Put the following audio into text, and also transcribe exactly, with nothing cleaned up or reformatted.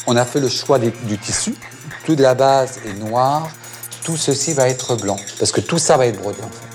On a fait le choix des, du tissu. Toute la base est noire. Tout ceci va être blanc. Parce que tout ça va être brodé, en fait.